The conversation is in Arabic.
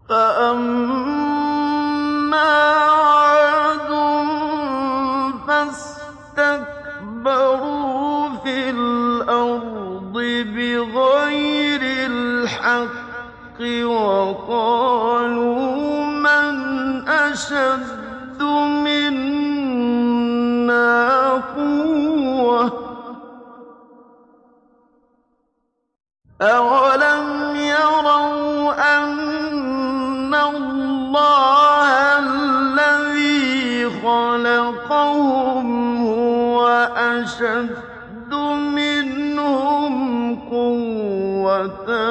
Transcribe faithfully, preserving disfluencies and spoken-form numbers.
فَأَمَّا عَادٌ فَاسْتَكْبَرُوا فِي الْأَرْضِ بِغَيْرِ الْحَقِّ وَقَالُوا مَنْ أَشَدُّ مِنَّا قُوَّةً ۖ أَوَلَمْ يَرَوْا أَنَّ اللَّهَ الَّذِي خَلَقَهُمْ هُوَ أَشَدُّ مِنْهُمْ قُوَّةً